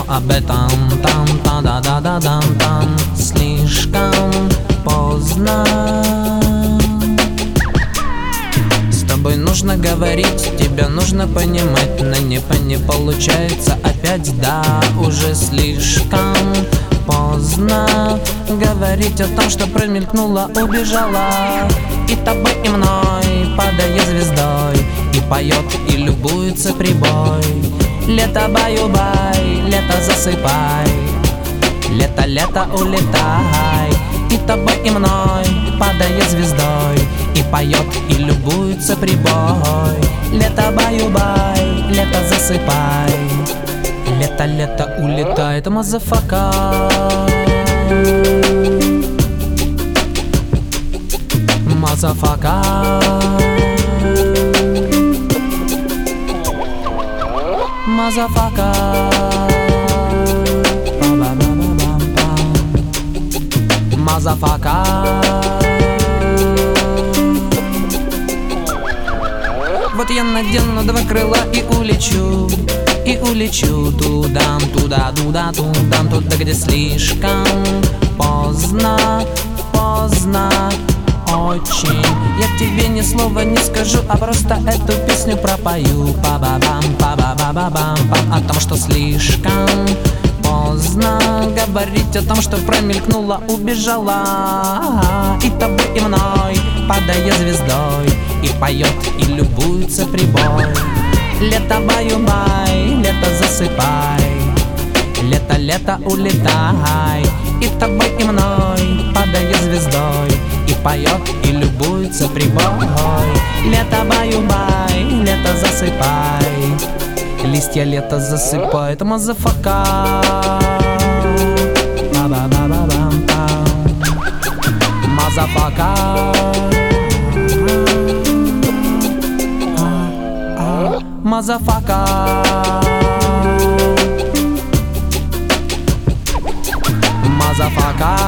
об этом там слишком поздно. С тобой нужно говорить, тебя нужно понимать, но не получается опять, да, уже слишком поздно говорить о том, что промелькнула, убежала. И тобой, и мной, падая звездой, и поет, и любуется прибой. Лето баю-бай, лето засыпай, лето, лето улетай. И тобой, и мной, падая звездой, и поет, и любуется прибой. Лето баю-бай, лето засыпай, лето, лето улетает, мазафака. Мазафака. Мазафака. Мазафака. Вот я надену два крыла и улечу. И улечу туда, туда, туда, туда, туда, где слишком поздно, поздно очень. Я тебе ни слова не скажу, а просто эту песню пропою. Па-ба-бам, па-ба-ба-ба-бам, о том, что слишком поздно говорить о том, что промелькнула, убежала. И тобой, и мной, падая звездой, и поет, и любуется прибой. Лето баю-бай, лето засыпай, лето, лето улетай. И тобой, и мной, падая звездой, и поет, и любуется прибой. Лето баю-бай, лето засыпай, листья лето засыпает, мазафака. Мазафака. Мазафака. Мазафака.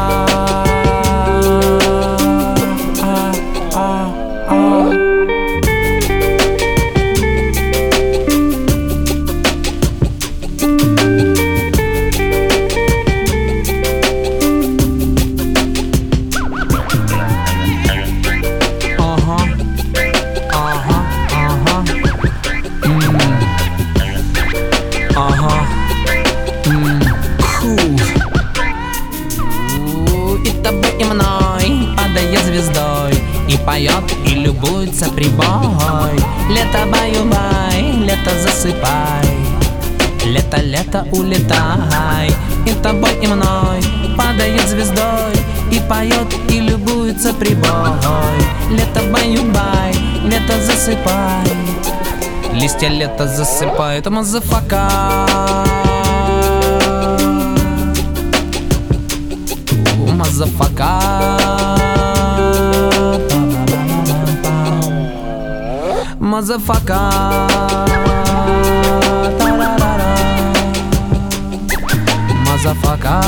И тобой, и мной, падая звездой, и поет, и любуется прибой. Лето баю-бай, лето засыпай, лето, лето улетай. И тобой, и мной, падает звездой, и поет, и любуется прибой. Лето баю-бай, лето засыпай, листья лето засыпает, мазафака. Мазафака. Мазафака. Мазафака.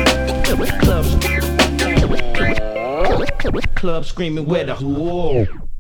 Club screaming where the